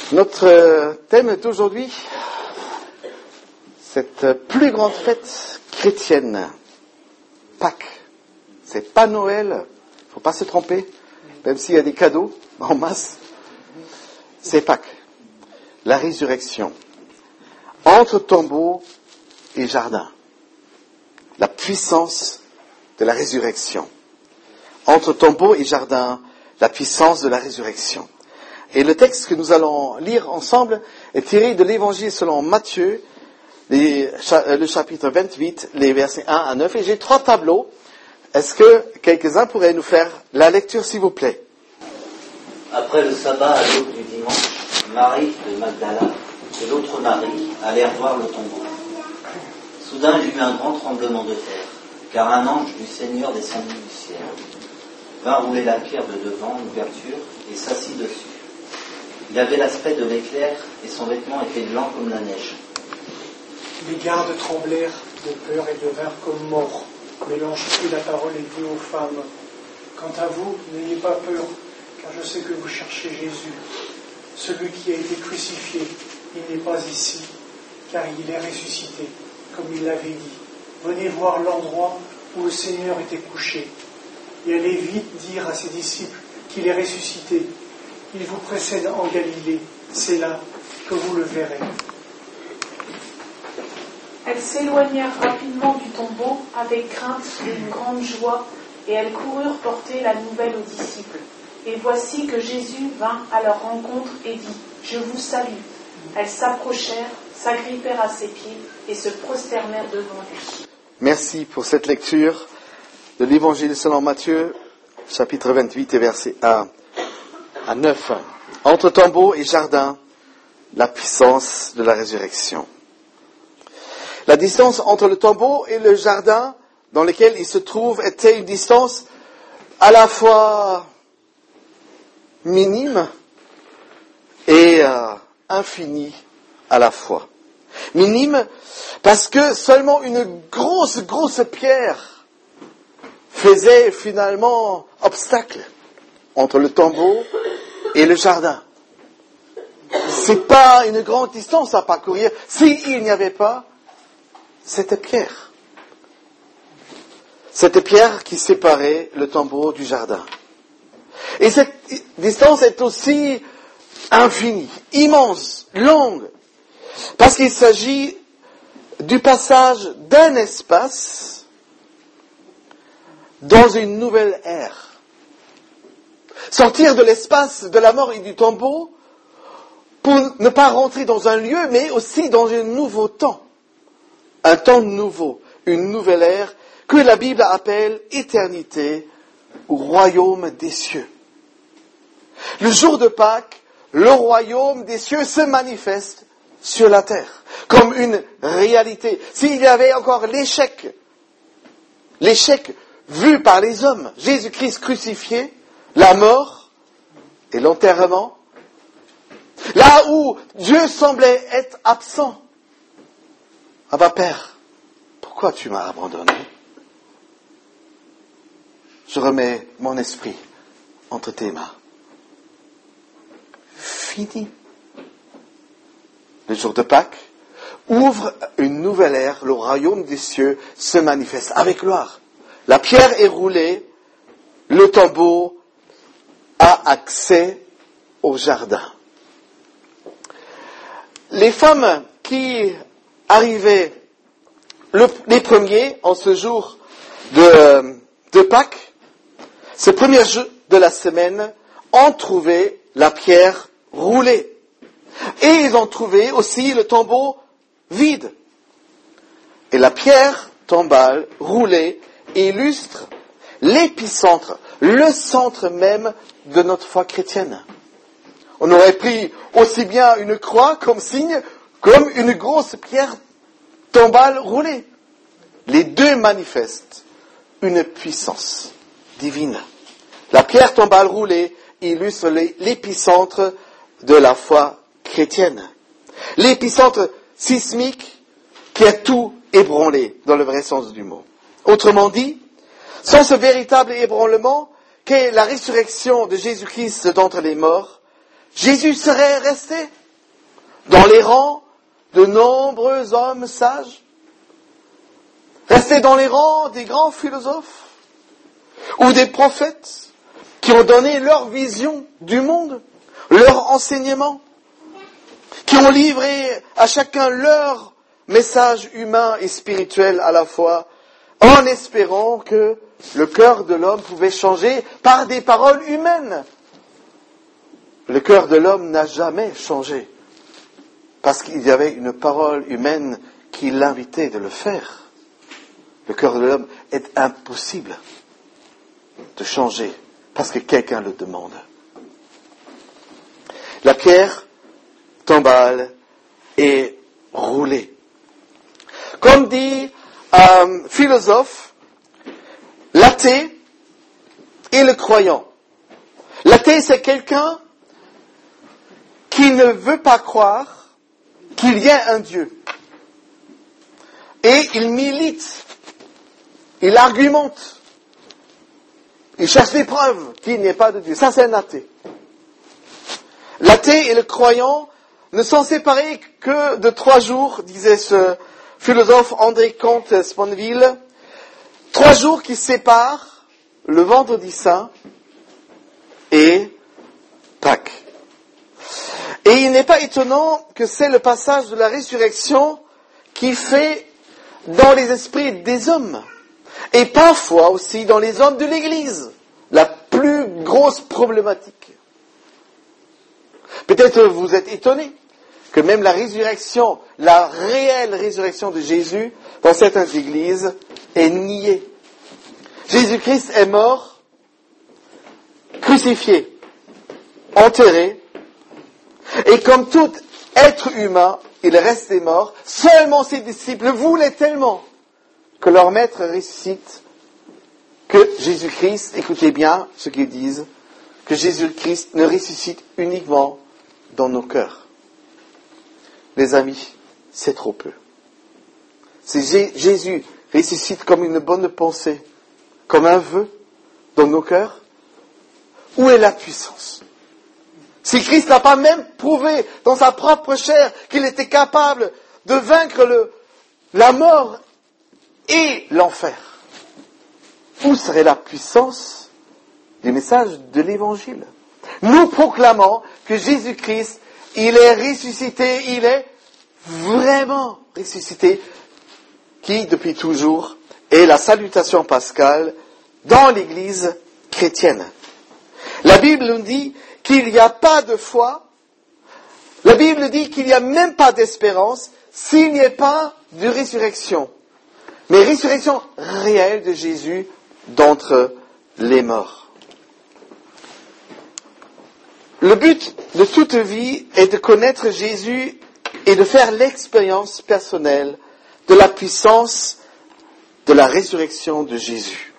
Notre thème d'aujourd'hui, cette plus grande fête chrétienne, Pâques. C'est pas Noël, faut pas se tromper, même s'il y a des cadeaux en masse. C'est Pâques, la résurrection. Entre tombeau et jardin, la puissance de la résurrection. Entre tombeau et jardin, la puissance de la résurrection. Et le texte que nous allons lire ensemble est tiré de l'Évangile selon Matthieu, le chapitre 28, les versets 1 à 9. Et j'ai 3 tableaux. Est-ce que quelques-uns pourraient nous faire la lecture, s'il vous plaît? Après le sabbat, à l'aube du dimanche, Marie de Magdala et l'autre Marie allèrent voir le tombeau. Soudain, il y eut un grand tremblement de terre, car un ange du Seigneur descendit du ciel, vint rouler la pierre de devant l'ouverture et s'assit dessus. Il avait l'aspect de l'éclair et son vêtement était blanc comme la neige. Les gardes tremblèrent de peur et devinrent comme morts. Mais l'ange prit la parole et dit aux femmes : quant à vous, n'ayez pas peur, car je sais que vous cherchez Jésus, celui qui a été crucifié. Il n'est pas ici, car il est ressuscité, comme il l'avait dit. Venez voir l'endroit où le Seigneur était couché, et allez vite dire à ses disciples qu'il est ressuscité. Il vous précède en Galilée, c'est là que vous le verrez. Elles s'éloignèrent rapidement du tombeau avec crainte et une grande joie, et elles coururent porter la nouvelle aux disciples. Et voici que Jésus vint à leur rencontre et dit : je vous salue. Elles s'approchèrent, s'agrippèrent à ses pieds et se prosternèrent devant lui. Merci pour cette lecture de l'Évangile selon Matthieu, chapitre 28 et versets 1 à 9. Entre tombeau et jardin, la puissance de la résurrection. La distance entre le tombeau et le jardin dans lequel il se trouve était une distance à la fois minime et infinie à la fois. Minime parce que seulement une grosse pierre faisait finalement obstacle entre le tombeau et le jardin. C'est pas une grande distance à parcourir s'il n'y avait pas cette pierre. Cette pierre qui séparait le tombeau du jardin. Et cette distance est aussi infinie, immense, longue, parce qu'il s'agit du passage d'un espace dans une nouvelle ère. Sortir de l'espace de la mort et du tombeau pour ne pas rentrer dans un lieu, mais aussi dans un nouveau temps. Un temps nouveau, une nouvelle ère que la Bible appelle éternité ou royaume des cieux. Le jour de Pâques, le royaume des cieux se manifeste sur la terre comme une réalité. S'il y avait encore l'échec vu par les hommes, Jésus-Christ crucifié, la mort et l'enterrement, là où Dieu semblait être absent. Abba Père, pourquoi tu m'as abandonné? Je remets mon esprit entre tes mains. Fini. Le jour de Pâques ouvre une nouvelle ère, le royaume des cieux se manifeste avec gloire. La pierre est roulée, le tombeau a accès au jardin. Les femmes qui arrivaient les premiers en ce jour de Pâques, ce premier jour de la semaine, ont trouvé la pierre roulée. Et ils ont trouvé aussi le tombeau vide. Et la pierre tombale roulée illustre l'épicentre, le centre même de notre foi chrétienne. On aurait pris aussi bien une croix comme signe, comme une grosse pierre tombale roulée. Les deux manifestent une puissance divine. La pierre tombale roulée illustre l'épicentre de la foi chrétienne. L'épicentre sismique qui a tout ébranlé dans le vrai sens du mot. Autrement dit, sans ce véritable ébranlement qu'est la résurrection de Jésus-Christ d'entre les morts, Jésus serait resté dans les rangs de nombreux hommes sages? Rester dans les rangs des grands philosophes ou des prophètes qui ont donné leur vision du monde, leur enseignement, qui ont livré à chacun leur message humain et spirituel à la fois, en espérant que le cœur de l'homme pouvait changer par des paroles humaines. Le cœur de l'homme n'a jamais changé, parce qu'il y avait une parole humaine qui l'invitait de le faire. Le cœur de l'homme est impossible de changer, parce que quelqu'un le demande. La pierre tombale est roulée. Comme dit un philosophe, l'athée et le croyant. L'athée, c'est quelqu'un qui ne veut pas croire qu'il y a un Dieu. Et il milite, il argumente, il cherche des preuves qu'il n'y ait pas de Dieu. Ça, c'est un athée. L'athée et le croyant ne sont séparés que de 3 jours, disait ce philosophe André Comte-Sponville. 3 jours qui séparent le vendredi saint et Pâques. Et il n'est pas étonnant que c'est le passage de la résurrection qui fait dans les esprits des hommes, et parfois aussi dans les hommes de l'Église, la plus grosse problématique. Peut-être vous êtes étonnés que même la résurrection, la réelle résurrection de Jésus, dans certaines églises, est niée. Jésus-Christ est mort, crucifié, enterré, et comme tout être humain, il est resté mort. Seulement ses disciples voulaient tellement que leur maître ressuscite que Jésus-Christ, écoutez bien ce qu'ils disent, que Jésus-Christ ne ressuscite uniquement dans nos cœurs. Les amis, c'est trop peu. Si Jésus ressuscite comme une bonne pensée, comme un vœu dans nos cœurs, où est la puissance? Si Christ n'a pas même prouvé dans sa propre chair qu'il était capable de vaincre la mort et l'enfer, où serait la puissance du message de l'Évangile? Nous proclamons que Jésus-Christ, il est ressuscité, il est vraiment ressuscité, qui depuis toujours est la salutation pascale dans l'Église chrétienne. La Bible nous dit qu'il n'y a pas de foi, la Bible dit qu'il n'y a même pas d'espérance s'il n'y a pas de résurrection. Mais résurrection réelle de Jésus d'entre les morts. Le but de toute vie est de connaître Jésus et de faire l'expérience personnelle de la puissance de la résurrection de Jésus.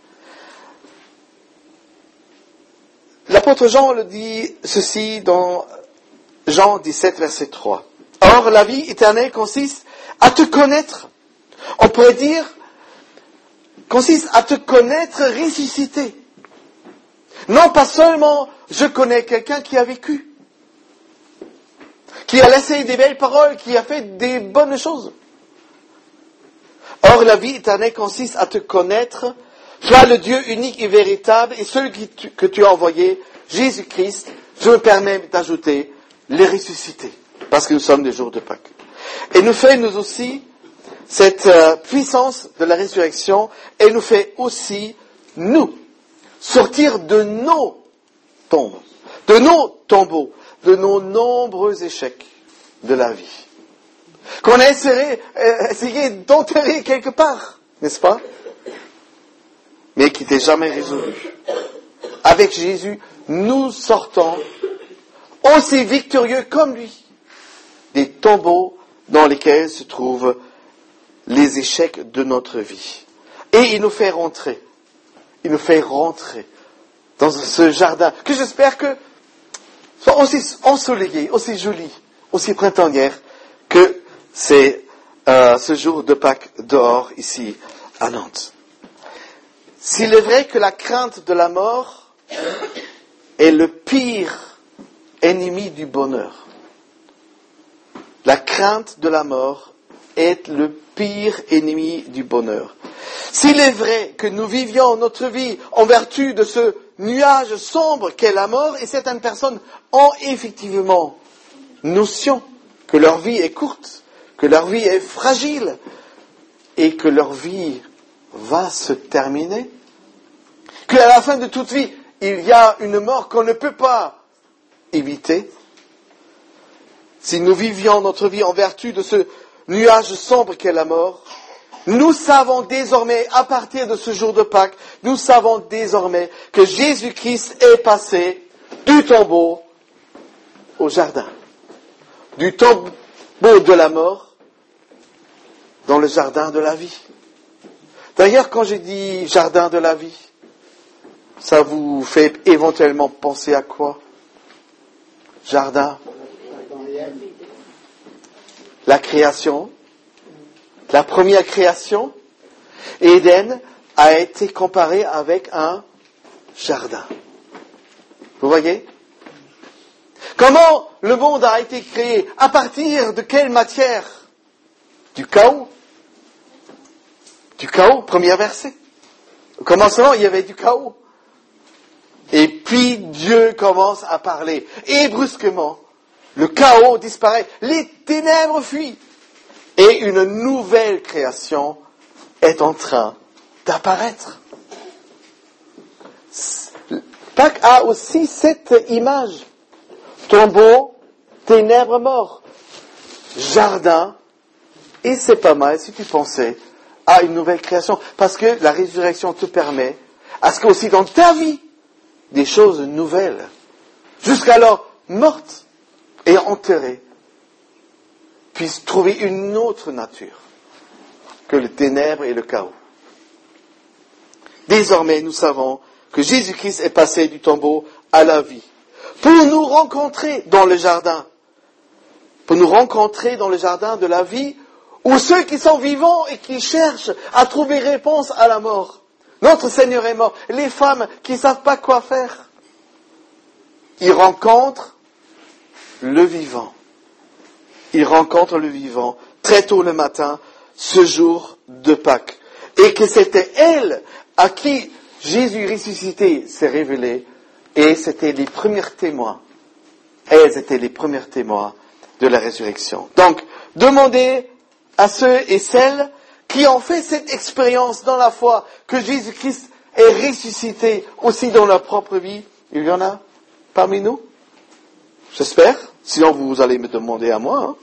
L'apôtre Jean le dit ceci dans Jean 17, verset 3. Or, la vie éternelle consiste à te connaître. On pourrait dire, consiste à te connaître ressuscité. Non pas seulement je connais quelqu'un qui a vécu, qui a laissé des belles paroles, qui a fait des bonnes choses. Or, la vie éternelle consiste à te connaître, toi le Dieu unique et véritable, et celui que tu as envoyé, Jésus-Christ, je me permets d'ajouter, les ressuscités, parce que nous sommes des jours de Pâques. Et nous fait, nous aussi, cette puissance de la résurrection, et nous fait aussi, nous, sortir de nos tombes, de nos tombeaux, de nos nombreux échecs de la vie, qu'on a essayé d'enterrer quelque part, n'est-ce pas? Mais qui n'était jamais résolu. Avec Jésus, nous sortons aussi victorieux comme lui des tombeaux dans lesquels se trouvent les échecs de notre vie. Et il nous fait rentrer dans ce jardin que j'espère que soit aussi ensoleillé, aussi joli, aussi printanière que c'est ce jour de Pâques dehors ici à Nantes. S'il est vrai que la crainte de la mort est le pire ennemi du bonheur, La crainte de la mort est le pire ennemi du bonheur. S'il est vrai que nous vivions notre vie en vertu de ce nuage sombre qu'est la mort, et certaines personnes ont effectivement notion que leur vie est courte, que leur vie est fragile, et que leur vie va se terminer, qu'à la fin de toute vie, il y a une mort qu'on ne peut pas éviter. Si nous vivions notre vie en vertu de ce nuage sombre qu'est la mort, nous savons désormais, à partir de ce jour de Pâques, nous savons désormais que Jésus-Christ est passé du tombeau au jardin, du tombeau de la mort dans le jardin de la vie. D'ailleurs, quand j'ai dit jardin de la vie, ça vous fait éventuellement penser à quoi? Jardin. La création. La première création. Éden a été comparé avec un jardin. Vous voyez? Comment le monde a été créé? À partir de quelle matière? Du chaos. Du chaos, premier verset. Au commencement, il y avait du chaos. Et puis Dieu commence à parler. Et brusquement, le chaos disparaît. Les ténèbres fuient. Et une nouvelle création est en train d'apparaître. Pâques a aussi cette image. Tombeau, ténèbres, mort. Jardin. Et c'est pas mal si tu pensais à une nouvelle création. Parce que la résurrection te permet à ce qu'aussi dans ta vie, des choses nouvelles, jusqu'alors mortes et enterrées, puissent trouver une autre nature que le ténèbre et le chaos. Désormais, nous savons que Jésus-Christ est passé du tombeau à la vie pour nous rencontrer dans le jardin. Pour nous rencontrer dans le jardin de la vie où ceux qui sont vivants et qui cherchent à trouver réponse à la mort. Notre Seigneur est mort. Les femmes qui ne savent pas quoi faire, ils rencontrent le vivant. Ils rencontrent le vivant très tôt le matin, ce jour de Pâques. Et que c'était elle à qui Jésus ressuscité s'est révélé. Et c'était les premiers témoins. Elles étaient les premiers témoins de la résurrection. Donc, demandez à ceux et celles qui ont fait cette expérience dans la foi que Jésus-Christ est ressuscité aussi dans leur propre vie. Il y en a parmi nous? J'espère. Sinon, vous allez me demander à moi.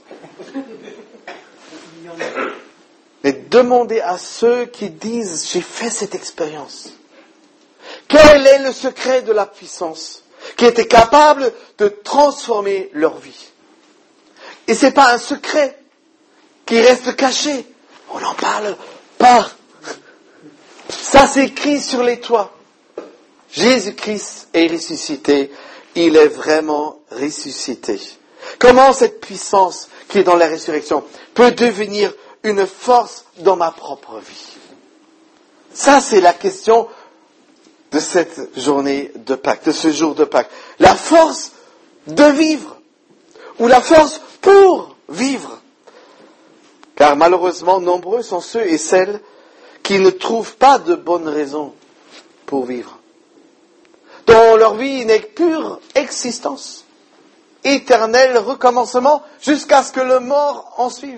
Mais demandez à ceux qui disent, j'ai fait cette expérience. Quel est le secret de la puissance qui était capable de transformer leur vie? Et c'est pas un secret qui reste caché. On n'en parle pas. Ça s'écrit sur les toits. Jésus-Christ est ressuscité. Il est vraiment ressuscité. Comment cette puissance qui est dans la résurrection peut devenir une force dans ma propre vie? Ça, c'est la question de cette journée de Pâques, de ce jour de Pâques. La force de vivre, ou la force pour vivre. Car malheureusement, nombreux sont ceux et celles qui ne trouvent pas de bonnes raisons pour vivre. Dont leur vie n'est que pure existence, éternel recommencement, jusqu'à ce que le mort en suive.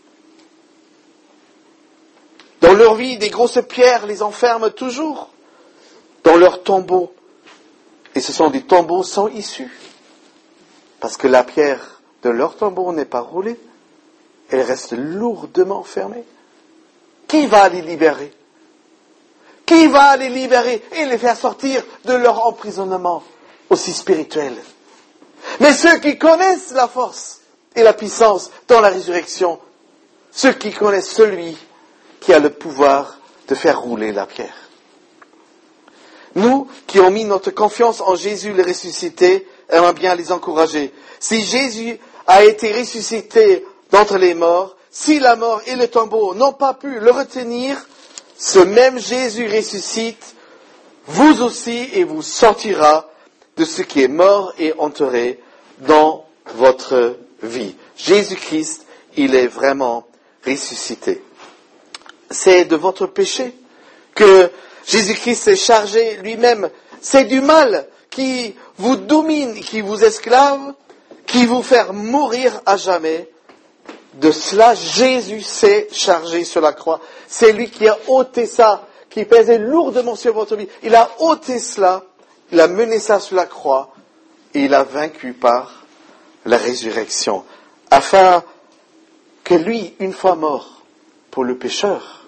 Dans leur vie, des grosses pierres les enferment toujours dans leur tombeau. Et ce sont des tombeaux sans issue. Parce que la pierre de leur tombeau n'est pas roulée. Elle reste lourdement fermée. Qui va les libérer? Qui va les libérer et les faire sortir de leur emprisonnement aussi spirituel? Mais ceux qui connaissent la force et la puissance dans la résurrection, ceux qui connaissent celui qui a le pouvoir de faire rouler la pierre. Nous, qui avons mis notre confiance en Jésus le ressuscité, aimons bien les encourager. Si Jésus a été ressuscité d'entre les morts, si la mort et le tombeau n'ont pas pu le retenir, ce même Jésus ressuscite, vous aussi, et vous sortira de ce qui est mort et enterré dans votre vie. Jésus-Christ, il est vraiment ressuscité. C'est de votre péché que Jésus-Christ s'est chargé lui-même. C'est du mal qui vous domine, qui vous esclave, qui vous fait mourir à jamais. De cela, Jésus s'est chargé sur la croix. C'est lui qui a ôté ça, qui pesait lourdement sur votre vie. Il a ôté cela, il a mené ça sur la croix, et il a vaincu par la résurrection, afin que lui, une fois mort pour le pécheur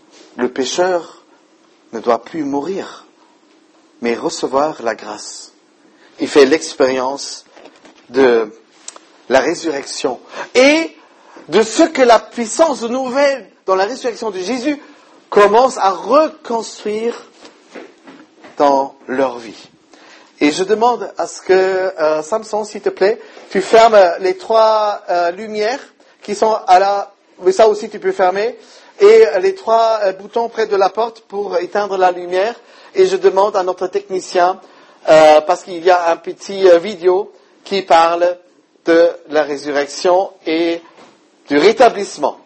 ne doit plus mourir, mais recevoir la grâce. Il fait l'expérience de la résurrection et de ce que la puissance nouvelle dans la résurrection de Jésus commence à reconstruire dans leur vie. Et je demande à ce que, Samson, s'il te plaît, tu fermes les 3 lumières qui sont à la... Mais ça aussi tu peux fermer. Et les 3 boutons près de la porte pour éteindre la lumière. Et je demande à notre technicien, parce qu'il y a un petit vidéo qui parle de la résurrection et du rétablissement.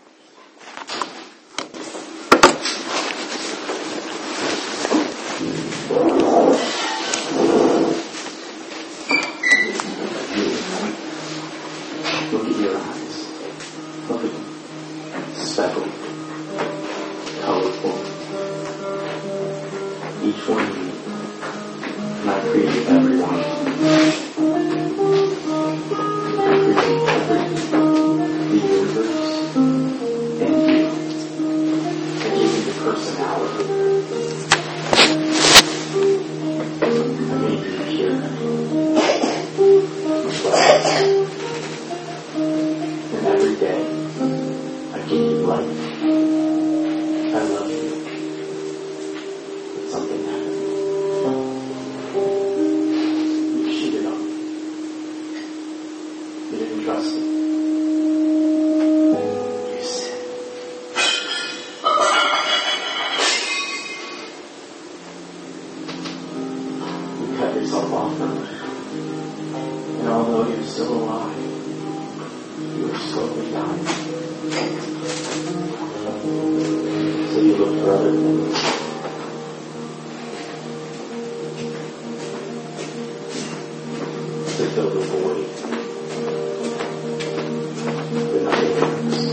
Look at your eyes. Look at them. Speckled. Colorful. Each one unique. And I created every one. I created the universe and you. I gave you the personality. I made you pure. And every day, I give you life. I love you. But something happened. You cheated on me. You didn't trust me. You sinned. You cut yourself off from me. And although you're still alive, you are slowly dying. So you look for other things. To fill the void. But nothing happens.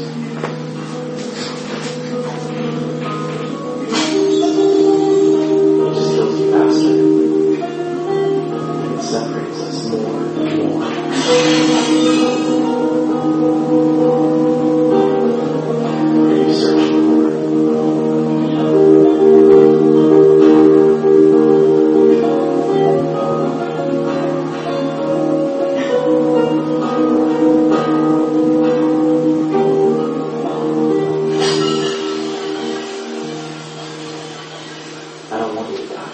It just kills you faster. And it separates us more and more. What are you searching for? I don't want you to die.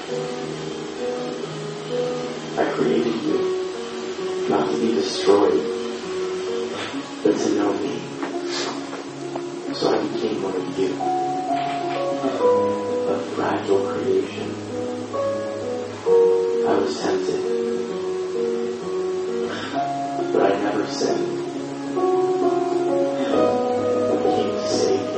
I created you not to be destroyed, but to know me. So I became one of you, a fragile creation. I was tempted, but I never sinned. I came to save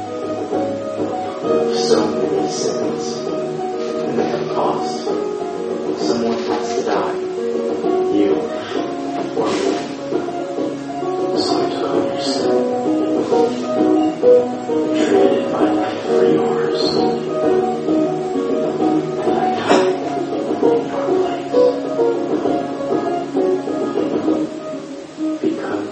you. So many sins, and at the cost. Someone has to die. You or me. So I took on your sin. Traded my life for yours. And I died in your place. Because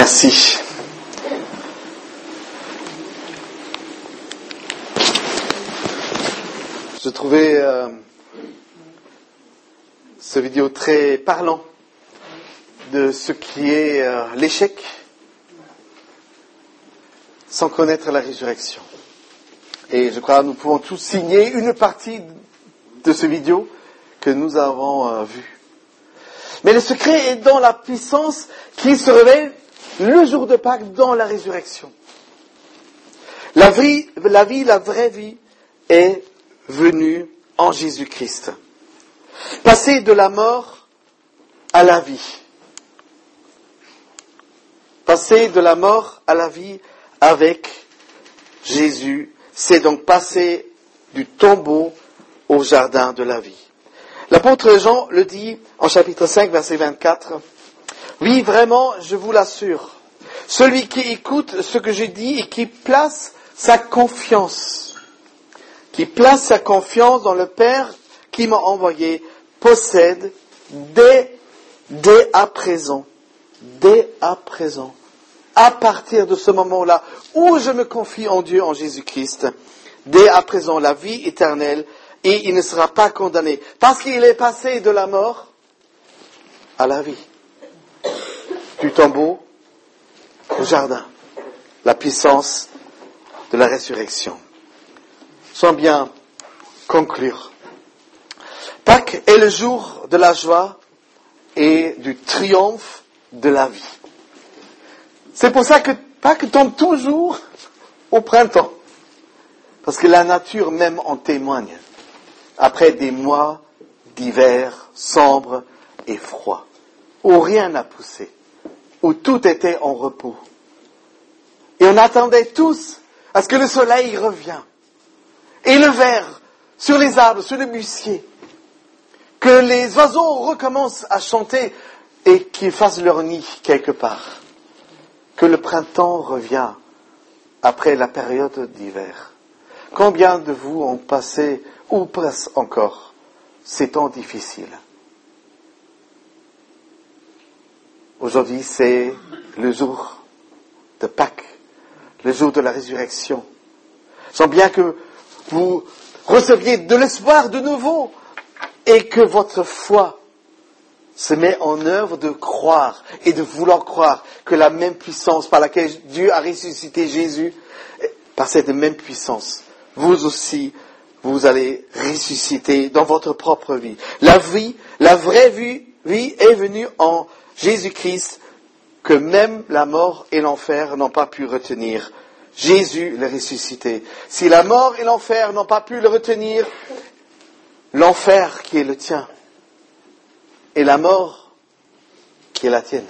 Merci. Je trouvais ce vidéo très parlant de ce qui est l'échec sans connaître la résurrection. Et je crois que nous pouvons tous signer une partie de ce vidéo que nous avons vu. Mais le secret est dans la puissance qui se révèle le jour de Pâques dans la résurrection. La vraie vie est venue en Jésus-Christ. Passer de la mort à la vie. Passer de la mort à la vie avec Jésus, c'est donc passer du tombeau au jardin de la vie. L'apôtre Jean le dit en chapitre 5, verset 24. « Oui, vraiment, je vous l'assure, celui qui écoute ce que je dis et qui place sa confiance dans le Père qui m'a envoyé, possède dès à présent, à partir de ce moment-là où je me confie en Dieu, en Jésus-Christ, dès à présent la vie éternelle, et il ne sera pas condamné, parce qu'il est passé de la mort à la vie, du tombeau au jardin, la puissance de la résurrection. Sans bien conclure. Pâques est le jour de la joie et du triomphe de la vie. C'est pour ça que Pâques tombe toujours au printemps. Parce que la nature même en témoigne. Après des mois d'hiver sombres et froids, où rien n'a poussé, où tout était en repos. Et on attendait tous à ce que le soleil revienne. Et le vert sur les arbres, sur les bussiers. Que les oiseaux recommencent à chanter et qu'ils fassent leur nid quelque part. Que le printemps revienne après la période d'hiver. Combien de vous ont passé, ou presque encore, ces temps difficiles? Aujourd'hui, c'est le jour de Pâques, le jour de la résurrection. Sans bien que vous receviez de l'espoir de nouveau et que votre foi se met en œuvre de croire et de vouloir croire que la même puissance par laquelle Dieu a ressuscité Jésus, par cette même puissance, vous aussi, vous allez ressusciter dans votre propre vie. La vraie vie est venue en Jésus-Christ, que même la mort et l'enfer n'ont pas pu retenir. Jésus l'a ressuscité. Si la mort et l'enfer n'ont pas pu le retenir, l'enfer qui est le tien, et la mort qui est la tienne,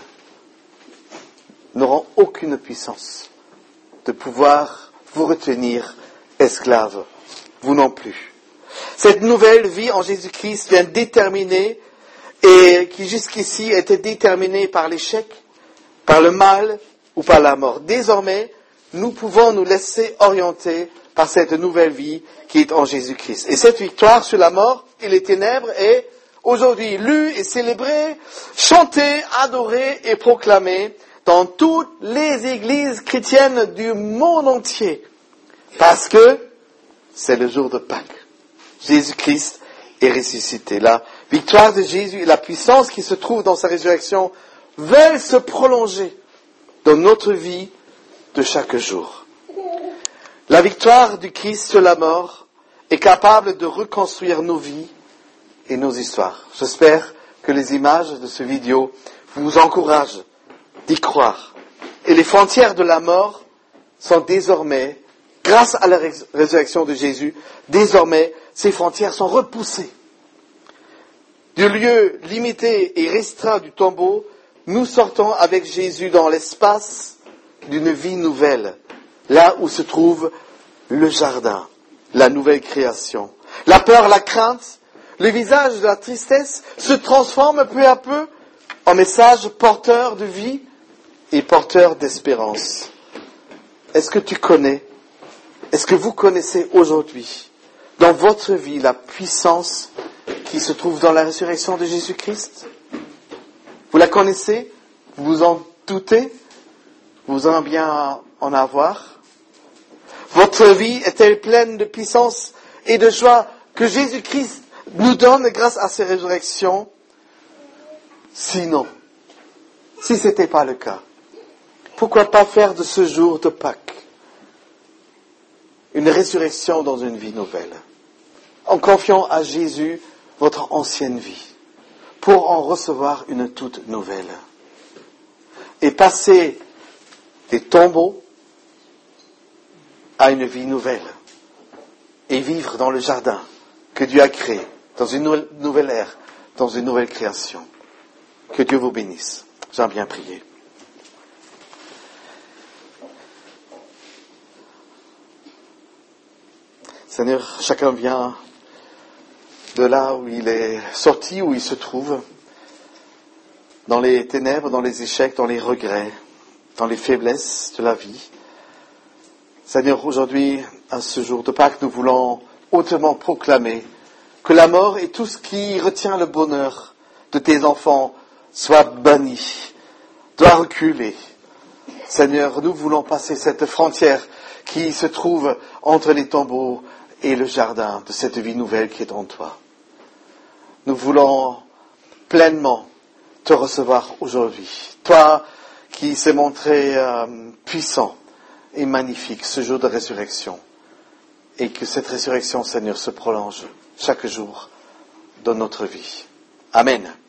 n'auront aucune puissance de pouvoir vous retenir esclaves, vous non plus. Cette nouvelle vie en Jésus-Christ vient déterminer, et qui jusqu'ici était déterminée par l'échec, par le mal ou par la mort. Désormais, nous pouvons nous laisser orienter par cette nouvelle vie qui est en Jésus-Christ. Et cette victoire sur la mort et les ténèbres est aujourd'hui lue et célébrée, chantée, adorée et proclamée dans toutes les églises chrétiennes du monde entier. Parce que c'est le jour de Pâques. Jésus-Christ est ressuscité. La victoire de Jésus et la puissance qui se trouve dans sa résurrection veulent se prolonger dans notre vie de chaque jour. La victoire du Christ sur la mort est capable de reconstruire nos vies et nos histoires. J'espère que les images de ce vidéo vous encouragent d'y croire. Et les frontières de la mort sont désormais, grâce à la résurrection de Jésus, désormais ces frontières sont repoussées. Du lieu limité et restreint du tombeau, nous sortons avec Jésus dans l'espace d'une vie nouvelle, là où se trouve le jardin, la nouvelle création. La peur, la crainte, le visage de la tristesse se transforment peu à peu en message porteur de vie et porteur d'espérance. Est-ce que tu connais, est-ce que vous connaissez aujourd'hui, dans votre vie, la puissance qui se trouve dans la résurrection de Jésus-Christ? Vous la connaissez? Vous vous en doutez? Vous aimez bien en avoir? Votre vie est-elle pleine de puissance et de joie que Jésus-Christ nous donne grâce à sa résurrection? Sinon, si ce n'était pas le cas, pourquoi pas faire de ce jour de Pâques une résurrection dans une vie nouvelle, en confiant à Jésus votre ancienne vie, pour en recevoir une toute nouvelle, et passer des tombeaux à une vie nouvelle, et vivre dans le jardin que Dieu a créé, dans une nouvelle ère, dans une nouvelle création. Que Dieu vous bénisse. J'aime bien prier. Seigneur, chacun vient de là où il est sorti, où il se trouve, dans les ténèbres, dans les échecs, dans les regrets, dans les faiblesses de la vie. Seigneur, aujourd'hui, à ce jour de Pâques, nous voulons hautement proclamer que la mort et tout ce qui retient le bonheur de tes enfants soit banni, doit reculer. Seigneur, nous voulons passer cette frontière qui se trouve entre les tombeaux et le jardin de cette vie nouvelle qui est en toi. Nous voulons pleinement te recevoir aujourd'hui. Toi qui s'est montré puissant et magnifique ce jour de résurrection. Et que cette résurrection, Seigneur, se prolonge chaque jour dans notre vie. Amen.